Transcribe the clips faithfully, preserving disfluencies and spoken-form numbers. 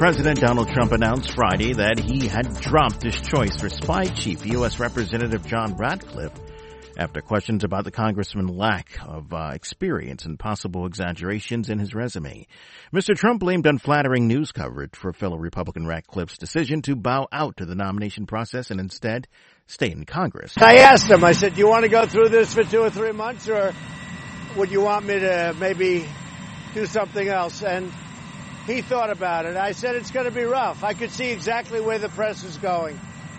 President Donald Trump announced Friday that he had dropped his choice for spy chief, U S. Representative John Ratcliffe, after questions about the congressman's lack of uh, experience and possible exaggerations in his resume. Mister Trump blamed unflattering news coverage for fellow Republican Ratcliffe's decision to bow out to the nomination process and instead stay in Congress. I asked him, I said, do you want to go through this for two or three months, or would you want me to maybe do something else? And he thought about it. I said, it's going to be rough. I could see exactly where the press is going.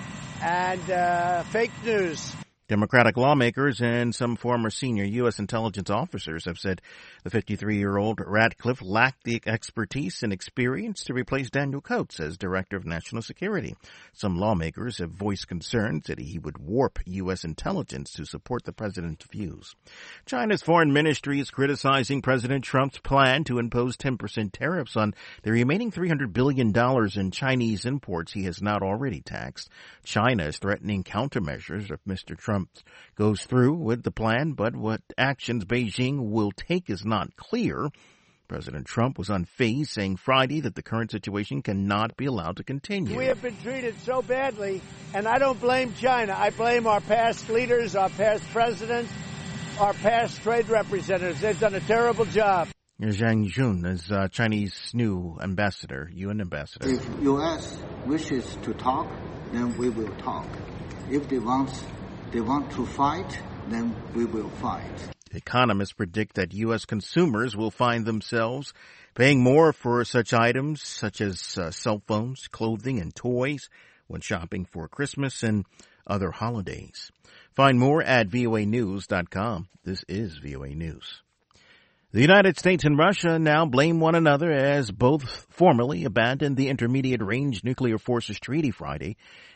And uh, fake news. Democratic lawmakers and some former senior U S intelligence officers have said the fifty-three-year-old Ratcliffe lacked the expertise and experience to replace Daniel Coats as Director of National Security. Some lawmakers have voiced concerns that he would warp U S intelligence to support the president's views. China's foreign ministry is criticizing President Trump's plan to impose ten percent tariffs on the remaining three hundred billion dollars in Chinese imports he has not already taxed. China is threatening countermeasures if Mister Trump goes through with the plan, but what actions Beijing will take is not clear. President Trump was unfazed, saying Friday that the current situation cannot be allowed to continue. We have been treated so badly, and I don't blame China. I blame our past leaders, our past presidents, our past trade representatives. They've done a terrible job. Zhang Jun is uh, Chinese new ambassador, U N ambassador. If U S wishes to talk, then we will talk. If they want They want to fight, then we will fight. Economists predict that U S consumers will find themselves paying more for such items such as uh, cell phones, clothing, and toys when shopping for Christmas and other holidays. Find more at V O A news dot com. This is V O A News. The United States and Russia now blame one another as both formally abandoned the Intermediate Range Nuclear Forces Treaty Friday